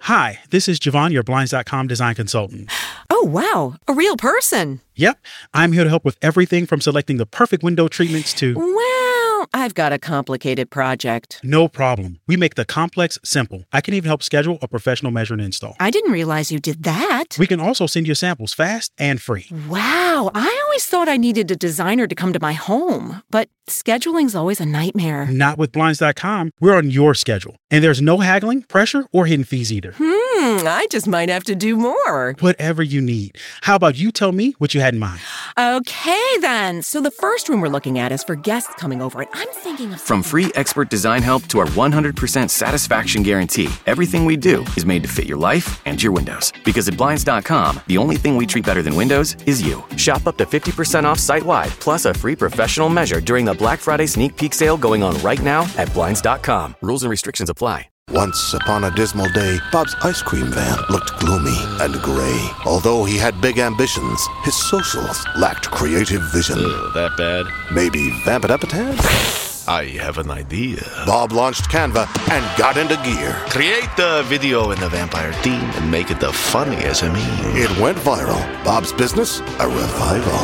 Hi, this is Javon, your Blinds.com design consultant. Oh, wow. A real person. Yep, I'm here to help with everything from selecting the perfect window treatments to... Well, I've got a complicated project. No problem. We make the complex simple. I can even help schedule a professional measure and install. I didn't realize you did that. We can also send you samples fast and free. Wow, I always thought I needed a designer to come to my home, but scheduling's always a nightmare. Not with Blinds.com. We're on your schedule. And there's no haggling, pressure, or hidden fees either. I just might have to do more. Whatever you need. How about you tell me what you had in mind? Okay, then. So the first room we're looking at is for guests coming over, and I'm thinking of... From free expert design help to our 100% satisfaction guarantee, everything we do is made to fit your life and your windows. Because at Blinds.com, the only thing we treat better than windows is you. Shop up to 50% off site-wide, plus a free professional measure during the Black Friday sneak peek sale going on right now at Blinds.com. Rules and restrictions apply. Once upon a dismal day, Bob's ice cream van looked gloomy and gray. Although he had big ambitions, his socials lacked creative vision. That bad? Maybe vamp it up a tad? I have an idea. Bob launched Canva and got into gear. Create the video in the vampire theme and make it the funniest SME. It went viral. Bob's business, a revival.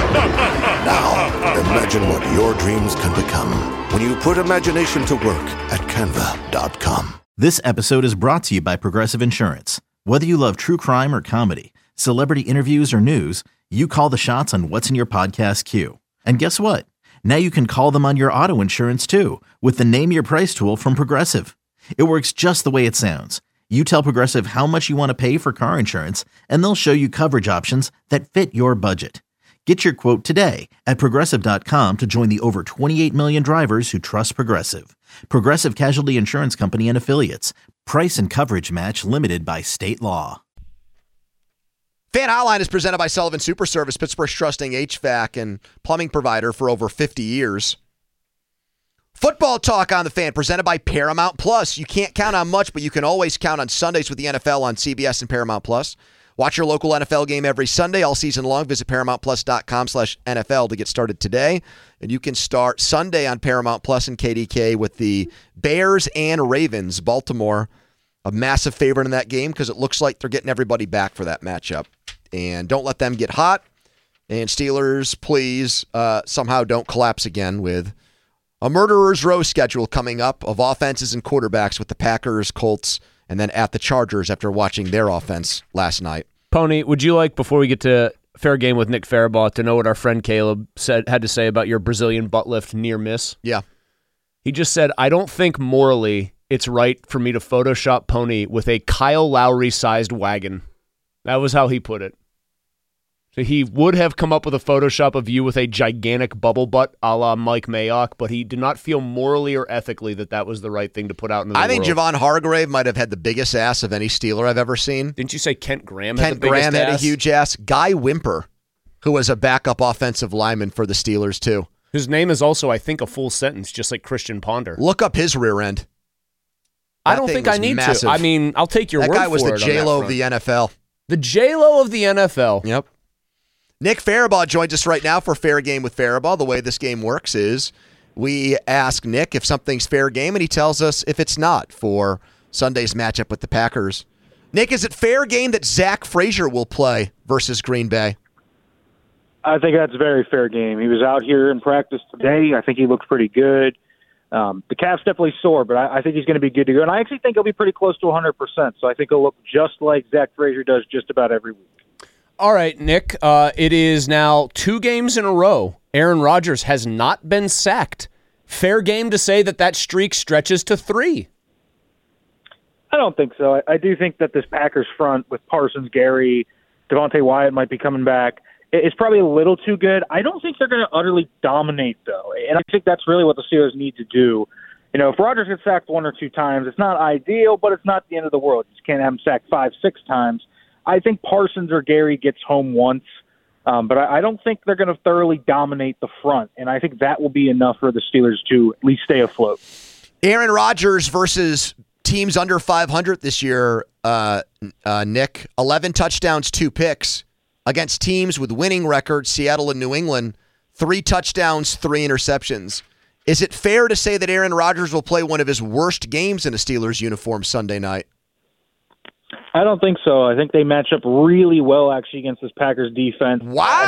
Now, imagine what your dreams can become when you put imagination to work at Canva.com. This episode is brought to you by Progressive Insurance. Whether you love true crime or comedy, celebrity interviews or news, you call the shots on what's in your podcast queue. And guess what? Now you can call them on your auto insurance too with the Name Your Price tool from Progressive. It works just the way it sounds. You tell Progressive how much you want to pay for car insurance, and they'll show you coverage options that fit your budget. Get your quote today at Progressive.com to join the over 28 million drivers who trust Progressive. Progressive Casualty Insurance Company and Affiliates. Price and coverage match limited by state law. Fan Hotline is presented by Sullivan Super Service, Pittsburgh's trusting HVAC and plumbing provider for over 50 years. Football Talk on the Fan, presented by Paramount Plus. You can't count on much, but you can always count on Sundays with the NFL on CBS and Paramount Plus. Watch your local NFL game every Sunday, all season long. Visit ParamountPlus.com/NFL to get started today. And you can start Sunday on Paramount Plus and KDK with the Bears and Ravens. Baltimore, a massive favorite in that game because it looks like they're getting everybody back for that matchup. And don't let them get hot. And Steelers, please, somehow don't collapse again with a murderer's row schedule coming up of offenses and quarterbacks with the Packers, Colts, and then at the Chargers after watching their offense last night. Pony, would you like, before we get to Fair Game with Nick Farabaugh, to know what our friend Caleb had to say about your Brazilian butt lift near miss? Yeah. He just said, I don't think morally it's right for me to Photoshop Pony with a Kyle Lowry-sized wagon. That was how he put it. So he would have come up with a Photoshop of you with a gigantic bubble butt a la Mike Mayock, but he did not feel morally or ethically that that was the right thing to put out in the world. I think Javon Hargrave might have had the biggest ass of any Steeler I've ever seen. Didn't you say Kent Graham had the biggest ass? Kent Graham had a huge ass. Guy Wimper, who was a backup offensive lineman for the Steelers, too. His name is also, I think, a full sentence, just like Christian Ponder. Look up his rear end. I don't think I need to. I mean, I'll take your word for it. That guy was the J-Lo of the NFL. The J-Lo of the NFL. Yep. Nick Farabaugh joins us right now for Fair Game with Farabaugh. The way this game works is we ask Nick if something's fair game, and he tells us if it's not for Sunday's matchup with the Packers. Nick, is it fair game that Zach Frazier will play versus Green Bay? I think that's a very fair game. He was out here in practice today. I think he looks pretty good. The calf's definitely sore, but I think he's going to be good to go. And I actually think he'll be pretty close to 100%, so I think he'll look just like Zach Frazier does just about every week. All right, Nick, it is now 2 games in a row. Aaron Rodgers has not been sacked. Fair game to say that that streak stretches to 3. I don't think so. I do think that this Packers front with Parsons, Gary, Devontae Wyatt might be coming back. It's probably a little too good. I don't think they're going to utterly dominate, though. And I think that's really what the Steelers need to do. You know, if Rodgers gets sacked 1 or 2 times, it's not ideal, but it's not the end of the world. You just can't have him sacked 5, 6 times. I think Parsons or Gary gets home once, but I don't think they're going to thoroughly dominate the front, and I think that will be enough for the Steelers to at least stay afloat. Aaron Rodgers versus teams under 500 this year, Nick, 11 touchdowns, 2 picks. Against teams with winning records, Seattle and New England, 3 touchdowns, 3 interceptions. Is it fair to say that Aaron Rodgers will play one of his worst games in a Steelers uniform Sunday night? I don't think so. I think they match up really well, actually, against this Packers defense.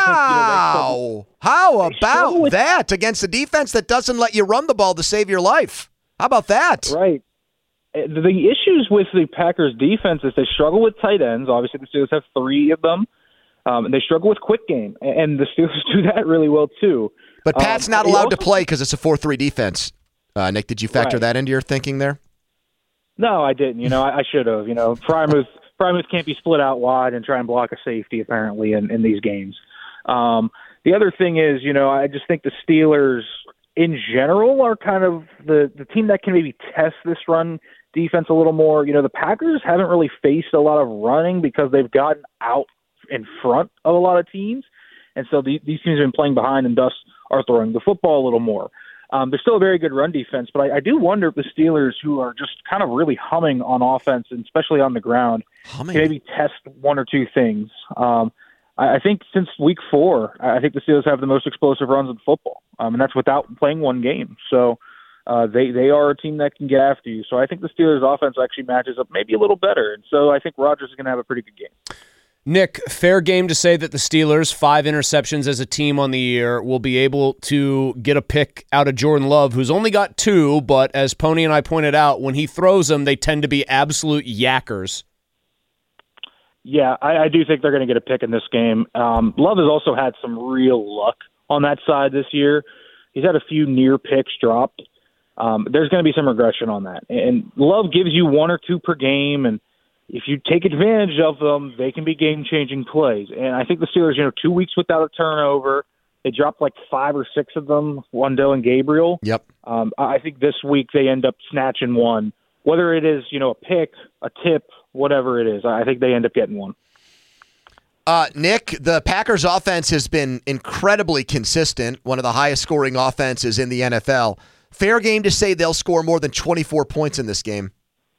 Wow. How about that against a defense that doesn't let you run the ball to save your life? How about that? Right. The issues with the Packers defense is they struggle with tight ends. Obviously, the Steelers have 3 of them. And they struggle with quick game, and the Steelers do that really well, too. But Pat's not allowed to play because it's a 4-3 defense. Nick, did you factor that into your thinking there? No, I didn't. I should have. Frymuth can't be split out wide and try and block a safety, apparently, in these games. The other thing is, I just think the Steelers, in general, are kind of the team that can maybe test this run defense a little more. The Packers haven't really faced a lot of running because they've gotten out in front of a lot of teams. And so these teams have been playing behind and thus are throwing the football a little more. They're still a very good run defense, but I do wonder if the Steelers, who are just kind of really humming on offense, and especially on the ground, can maybe test 1 or 2 things. I think since week 4, I think the Steelers have the most explosive runs in football, and that's without playing one game. So they are a team that can get after you. So I think the Steelers' offense actually matches up maybe a little better, and so I think Rodgers is going to have a pretty good game. Nick, fair game to say that the Steelers, 5 interceptions as a team on the year, will be able to get a pick out of Jordan Love, who's only got 2, but as Pony and I pointed out, when he throws them, they tend to be absolute yackers. Yeah, I do think they're going to get a pick in this game. Love has also had some real luck on that side this year. He's had a few near picks dropped. There's going to be some regression on that. And Love gives you 1 or 2 per game, and if you take advantage of them, they can be game-changing plays. And I think the Steelers, 2 weeks without a turnover, they dropped like 5 or 6 of them, Wendell and Gabriel. Yep. I think this week they end up snatching one. Whether it is, a pick, a tip, whatever it is, I think they end up getting one. Nick, the Packers offense has been incredibly consistent, one of the highest scoring offenses in the NFL. Fair game to say they'll score more than 24 points in this game.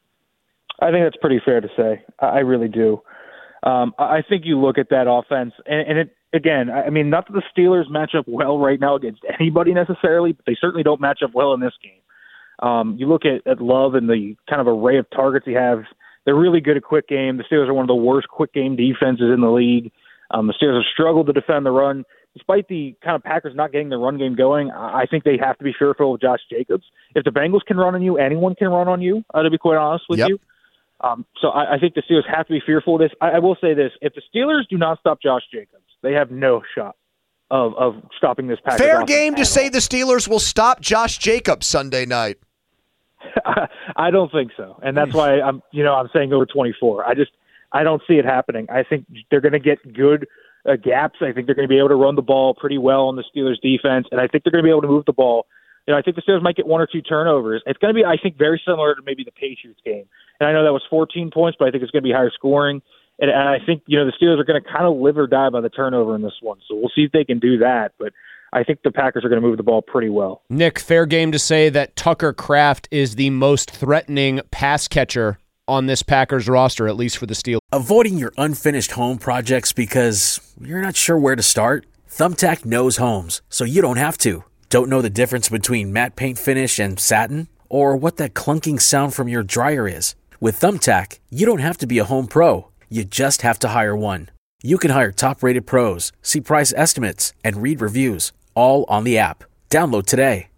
I think that's pretty fair to say. I really do. I think you look at that offense, and it again, I mean, not that the Steelers match up well right now against anybody necessarily, but they certainly don't match up well in this game. You look at Love and the kind of array of targets he has. They're really good at quick game. The Steelers are one of the worst quick game defenses in the league. The Steelers have struggled to defend the run. Despite the kind of Packers not getting the run game going, I think they have to be fearful of Josh Jacobs. If the Bengals can run on you, anyone can run on you, to be quite honest with you. So I think the Steelers have to be fearful of this. I will say this. If the Steelers do not stop Josh Jacobs, they have no shot of stopping this Packers. Fair game to say the Steelers will stop Josh Jacobs Sunday night. I don't think so. And that's why I'm saying over 24. I don't see it happening. I think they're going to get good gaps. I think they're going to be able to run the ball pretty well on the Steelers defense. And I think they're going to be able to move the ball. I think the Steelers might get 1 or 2 turnovers. It's going to be, I think, very similar to maybe the Patriots game. And I know that was 14 points, but I think it's going to be higher scoring. And I think, the Steelers are going to kind of live or die by the turnover in this one. So we'll see if they can do that. But I think the Packers are going to move the ball pretty well. Nick, fair game to say that Tucker Kraft is the most threatening pass catcher on this Packers roster, at least for the Steelers. Avoiding your unfinished home projects because you're not sure where to start? Thumbtack knows homes, so you don't have to. Don't know the difference between matte paint finish and satin? Or what that clunking sound from your dryer is? With Thumbtack, you don't have to be a home pro. You just have to hire one. You can hire top-rated pros, see price estimates, and read reviews, all on the app. Download today.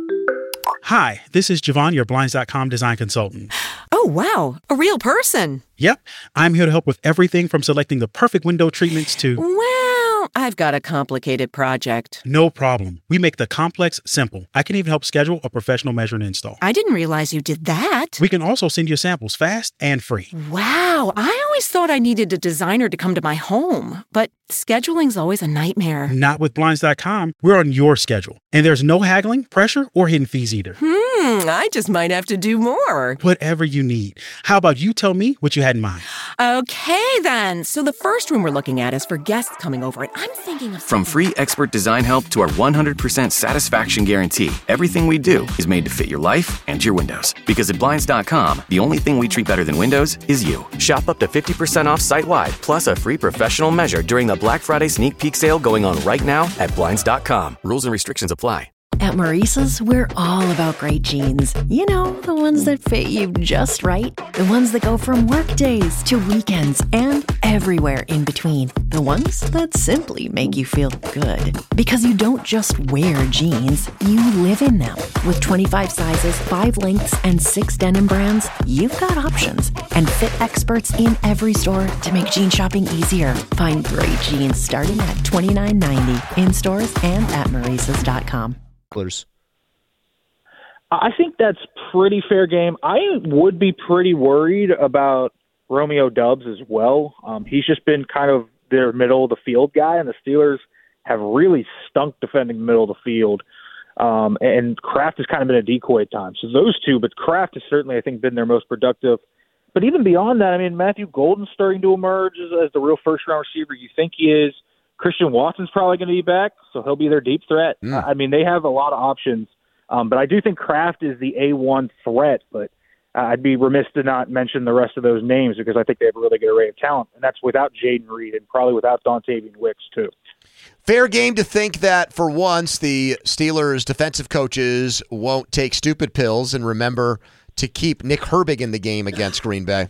Hi, this is Javon, your Blinds.com design consultant. Oh, wow. A real person. Yep. I'm here to help with everything from selecting the perfect window treatments to... Well, I've got a complicated project. No problem. We make the complex simple. I can even help schedule a professional measure and install. I didn't realize you did that. We can also send you samples fast and free. Wow. I always thought I needed a designer to come to my home, but scheduling's always a nightmare. Not with Blinds.com. We're on your schedule. And there's no haggling, pressure, or hidden fees either. I just might have to do more. Whatever you need. How about you tell me what you had in mind? Okay, then. So the first room we're looking at is for guests coming over, and I'm thinking of... From free expert design help to our 100% satisfaction guarantee, everything we do is made to fit your life and your windows. Because at Blinds.com, the only thing we treat better than windows is you. Shop up to 50% off site-wide, plus a free professional measure during the Black Friday sneak peek sale going on right now at Blinds.com. Rules and restrictions apply. At Maurice's, we're all about great jeans. You know, the ones that fit you just right. The ones that go from work days to weekends and everywhere in between. The ones that simply make you feel good. Because you don't just wear jeans, you live in them. With 25 sizes, 5 lengths, and 6 denim brands, you've got options. And fit experts in every store to make jean shopping easier. Find great jeans starting at $29.90 in stores and at Maurices.com. I think that's pretty fair game. I would be pretty worried about Romeo Doubs as well. He's just been kind of their middle of the field guy, and the Steelers have really stunk defending the middle of the field. And Kraft has kind of been a decoy at times. So those two, but Kraft has certainly, I think, been their most productive. But even beyond that, I mean, Matthew Golden's starting to emerge as the real first-round receiver you think he is. Christian Watson's probably going to be back, so he'll be their deep threat. I mean, they have a lot of options. But I do think Kraft is the A1 threat, but I'd be remiss to not mention the rest of those names because I think they have a really good array of talent, and that's without Jaden Reed and probably without Dontavian Wicks, too. Fair game to think that for once the Steelers' defensive coaches won't take stupid pills and remember to keep Nick Herbig in the game against Green Bay.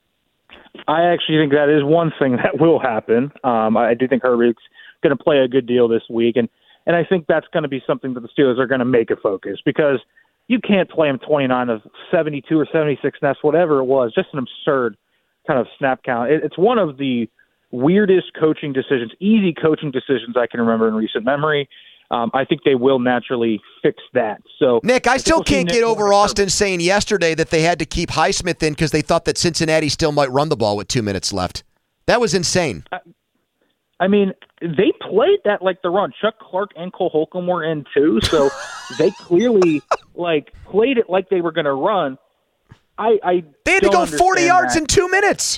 I actually think that is one thing that will happen. I do think Herbig's going to play a good deal this week, and I think that's going to be something that the Steelers are going to make a focus because you can't play him 29 of 72 or 76 snaps, whatever it was, just an absurd kind of snap count. It's one of the weirdest coaching decisions, easy coaching decisions I can remember in recent memory. I think they will naturally fix that. So, Nick, I still can't get over Austin saying yesterday that they had to keep Highsmith in because they thought that Cincinnati still might run the ball with 2 minutes left. That was insane. I mean, they played that like the run. Chuck Clark and Cole Holcomb were in too, so they clearly played it like they were going to run. They had to go 40 yards in 2 minutes.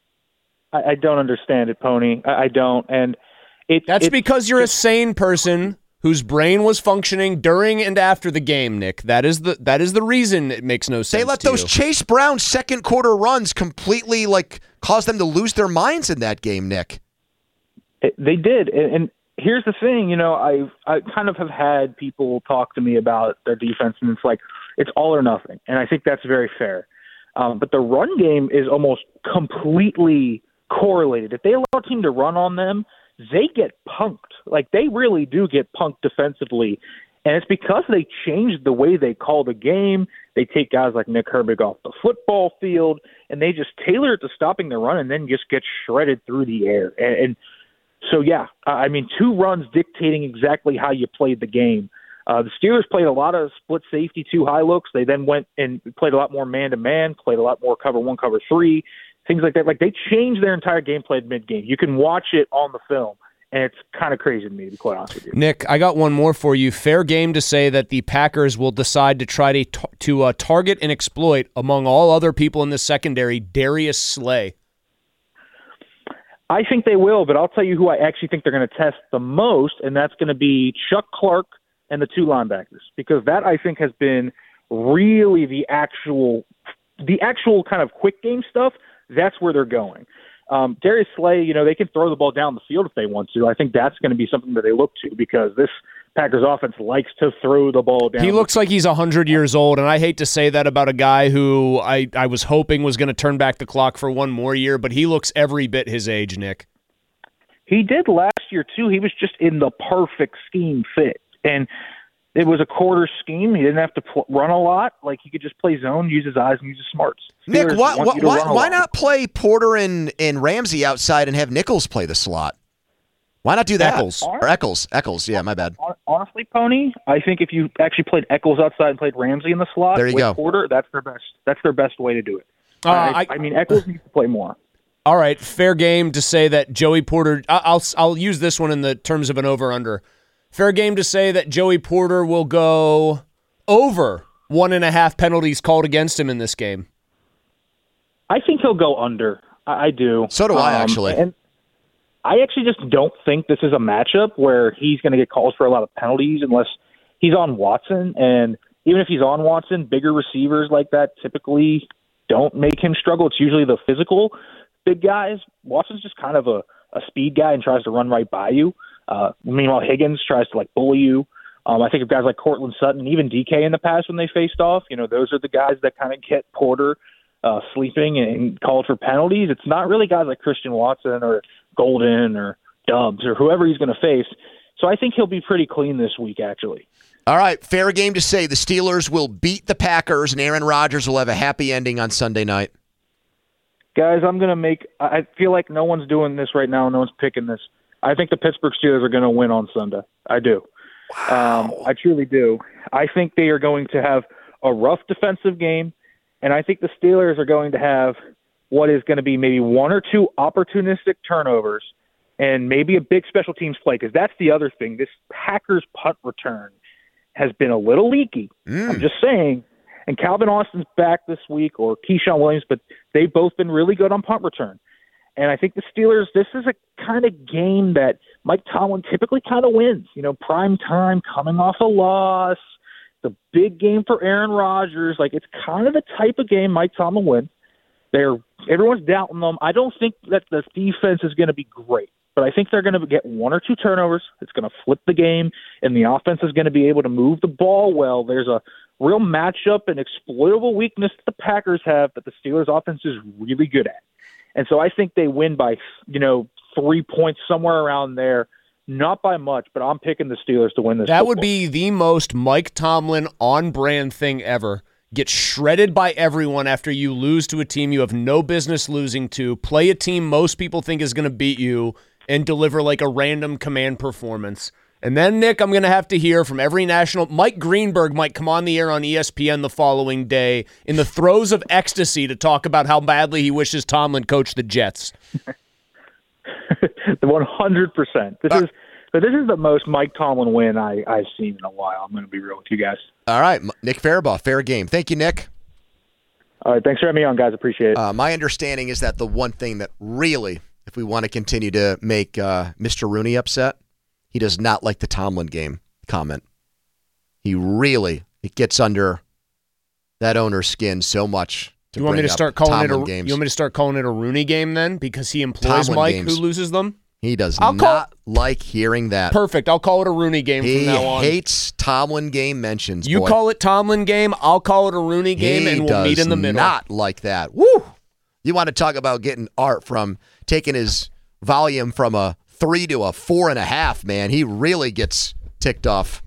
I don't understand it, Pony. I don't, and that's because you're a sane person whose brain was functioning during and after the game, Nick. That is the reason it makes no sense. They let those Chase Brown second quarter runs completely cause them to lose their minds in that game, Nick. They did, and here's the thing. You know, I kind of have had people talk to me about their defense, and it's like it's all or nothing, and I think that's very fair. But the run game is almost completely correlated. If they allow a team to run on them, they get punked. Like, they really do get punked defensively. And it's because they changed the way they call the game. They take guys like Nick Herbig off the football field, and they just tailor it to stopping the run and then just get shredded through the air. And so, yeah, I mean, 2 runs dictating exactly how you played the game. The Steelers played a lot of split safety, 2 high looks. They then went and played a lot more man-to-man, played a lot more cover 1, cover 3. Things like that. Like, they changed their entire game plan mid-game. You can watch it on the film, and it's kind of crazy to me, to be quite honest with you. Nick, I got one more for you. Fair game to say that the Packers will decide to try to target and exploit, among all other people in the secondary, Darius Slay. I think they will, but I'll tell you who I actually think they're going to test the most, and that's going to be Chuck Clark and the 2 linebackers, because that, I think, has been really the actual kind of quick game stuff. That's where they're going. Darius Slay, you know, they can throw the ball down the field if they want to. I think that's going to be something that they look to because this Packers offense likes to throw the ball down. He looks like he's 100 years old, and I hate to say that about a guy who I was hoping was going to turn back the clock for one more year, but he looks every bit his age, Nick. He did last year, too. He was just in the perfect scheme fit. And it was a quarter scheme. He didn't have to run a lot. Like, he could just play zone, use his eyes, and use his smarts. Nick, why not play Porter and Ramsey outside and have Nichols play the slot? Why not do that? Eccles. Yeah, my bad. Honestly, Pony, I think if you actually played Eccles outside and played Ramsey in the slot there you with go. Porter, that's their best way to do it. I mean, Eccles needs to play more. All right, fair game to say that Joey Porter. I'll use this one in the terms of an over/under. Fair game to say that Joey Porter will go over 1.5 penalties called against him in this game. I think he'll go under. I do. So do I, actually. And I actually just don't think this is a matchup where he's going to get calls for a lot of penalties unless he's on Watson. And even if he's on Watson, bigger receivers like that typically don't make him struggle. It's usually the physical big guys. Watson's just kind of a speed guy and tries to run right by you. Meanwhile, Higgins tries to bully you. I think of guys like Cortland Sutton and even DK in the past when they faced off. Those are the guys that kind of get Porter sleeping and called for penalties. It's not really guys like Christian Watson or Golden or Dubs or whoever he's going to face. So I think he'll be pretty clean this week, actually. All right, fair game to say the Steelers will beat the Packers and Aaron Rodgers will have a happy ending on Sunday night. Guys, I feel like no one's doing this right now. No one's picking this. I think the Pittsburgh Steelers are going to win on Sunday. I do. Wow. I truly do. I think they are going to have a rough defensive game, and I think the Steelers are going to have what is going to be maybe one or two opportunistic turnovers and maybe a big special teams play, because that's the other thing. This Packers punt return has been a little leaky. I'm just saying. And Calvin Austin's back this week, or Keyshawn Williams, but they've both been really good on punt return. And I think the Steelers, this is a kind of game that Mike Tomlin typically kind of wins. Prime time, coming off a loss, the big game for Aaron Rodgers. It's kind of the type of game Mike Tomlin wins. Everyone's doubting them. I don't think that the defense is going to be great, but I think they're going to get one or two turnovers. It's going to flip the game, and the offense is going to be able to move the ball well. There's a real matchup and exploitable weakness that the Packers have that the Steelers offense is really good at. And so I think they win by, 3 points, somewhere around there. Not by much, but I'm picking the Steelers to win this. That would be the most Mike Tomlin on-brand thing ever. Get shredded by everyone after you lose to a team you have no business losing to, play a team most people think is going to beat you, and deliver like a random command performance. And then, Nick, I'm going to have to hear from every national. Mike Greenberg might come on the air on ESPN the following day in the throes of ecstasy to talk about how badly he wishes Tomlin coached the Jets. 100%. This is the most Mike Tomlin win I've seen in a while. I'm going to be real with you guys. All right, Nick Farabaugh, fair game. Thank you, Nick. All right, thanks for having me on, guys. Appreciate it. My understanding is that the one thing that really, if we want to continue to make Mr. Rooney upset, he does not like the Tomlin game comment. It gets under that owner's skin so much. You want me to start calling it a Rooney game then, because he employs Tomlin Mike games. who loses them? He does not like hearing that. Perfect. I'll call it a Rooney game from now on. He hates Tomlin game mentions. You call it Tomlin game, I'll call it a Rooney game, and we'll meet in the middle. He does not like that. Woo! You want to talk about getting art from taking his volume from a 3 to a 4.5, man. He really gets ticked off.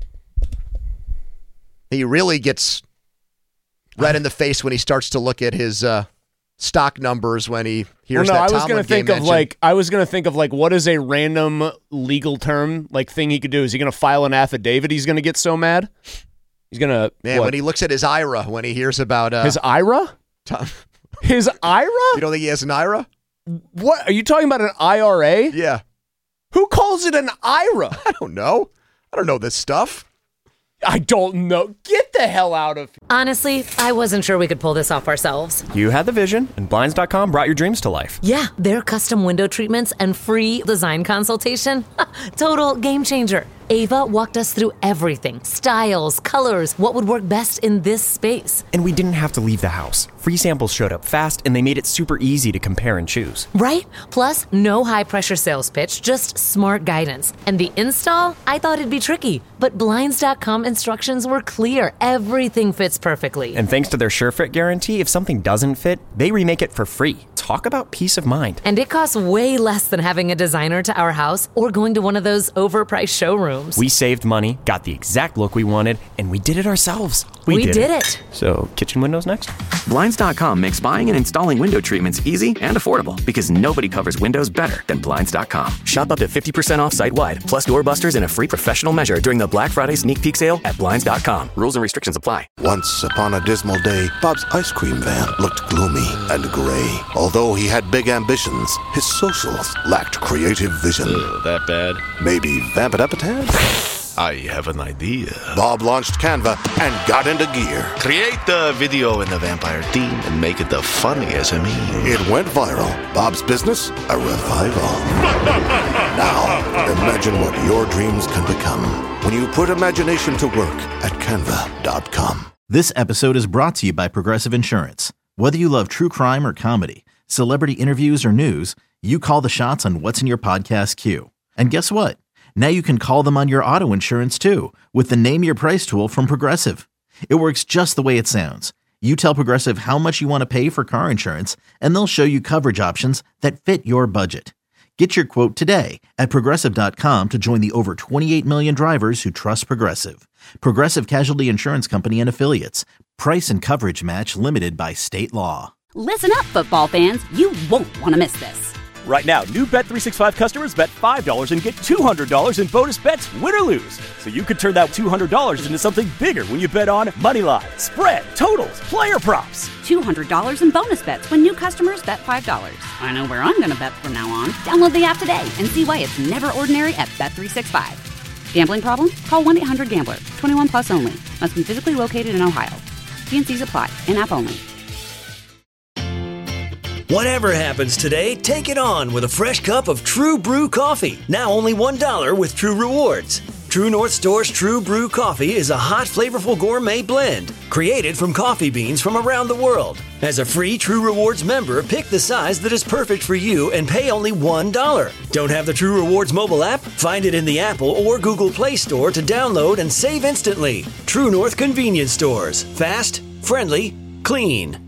He really gets red in the face when he starts to look at his stock numbers when he hears that Tomlin game mentioned. I was going to think of what is a random legal term thing he could do? Is he going to file an affidavit? He's going to get so mad. He's going to when he looks at his IRA when he hears about his IRA. His IRA? You don't think he has an IRA? What are you talking about? An IRA? Yeah. Who calls it an IRA? I don't know. I don't know this stuff. I don't know. Get the hell out of here. Honestly, I wasn't sure we could pull this off ourselves. You had the vision, and Blinds.com brought your dreams to life. Yeah, their custom window treatments and free design consultation. Total game changer. Ava walked us through everything. Styles, colors, what would work best in this space. And we didn't have to leave the house. Free samples showed up fast, and they made it super easy to compare and choose. Right? Plus, no high-pressure sales pitch, just smart guidance. And the install? I thought it'd be tricky, but Blinds.com instructions were clear. Everything fits perfectly. And thanks to their SureFit guarantee, if something doesn't fit, they remake it for free. Talk about peace of mind. And it costs way less than having a designer to our house or going to one of those overpriced showrooms. We saved money, got the exact look we wanted, and we did it ourselves. We did it. So, kitchen windows next? Blinds.com makes buying and installing window treatments easy and affordable because nobody covers windows better than Blinds.com. Shop up to 50% off site-wide, plus doorbusters and a free professional measure during the Black Friday sneak peek sale at Blinds.com. Rules and restrictions apply. Once upon a dismal day, Bob's ice cream van looked gloomy and gray. Although he had big ambitions, his socials lacked creative vision. That bad? Maybe vamp it up a tad? I have an idea. Bob launched Canva and got into gear. Create the video in the vampire theme and make it the funniest SME. It went viral. Bob's business, a revival. Now, imagine what your dreams can become when you put imagination to work at Canva.com. This episode is brought to you by Progressive Insurance. Whether you love true crime or comedy, celebrity interviews or news, you call the shots on what's in your podcast queue. And guess what? Now you can call them on your auto insurance too with the Name Your Price tool from Progressive. It works just the way it sounds. You tell Progressive how much you want to pay for car insurance, and they'll show you coverage options that fit your budget. Get your quote today at Progressive.com to join the over 28 million drivers who trust Progressive. Progressive Casualty Insurance Company and Affiliates. Price and coverage match limited by state law. Listen up, football fans. You won't want to miss this. Right now, new Bet365 customers bet $5 and get $200 in bonus bets, win or lose. So you could turn that $200 into something bigger when you bet on moneyline, spread, totals, player props. $200 in bonus bets when new customers bet $5. I know where I'm going to bet from now on. Download the app today and see why it's never ordinary at Bet365. Gambling problem? Call 1-800-GAMBLER. 21 plus only. Must be physically located in Ohio. T&Cs apply. In-app only. Whatever happens today, take it on with a fresh cup of True Brew coffee. Now only $1 with True Rewards. True North Store's True Brew coffee is a hot, flavorful gourmet blend created from coffee beans from around the world. As a free True Rewards member, pick the size that is perfect for you and pay only $1. Don't have the True Rewards mobile app? Find it in the Apple or Google Play Store to download and save instantly. True North Convenience Stores. Fast, friendly, clean.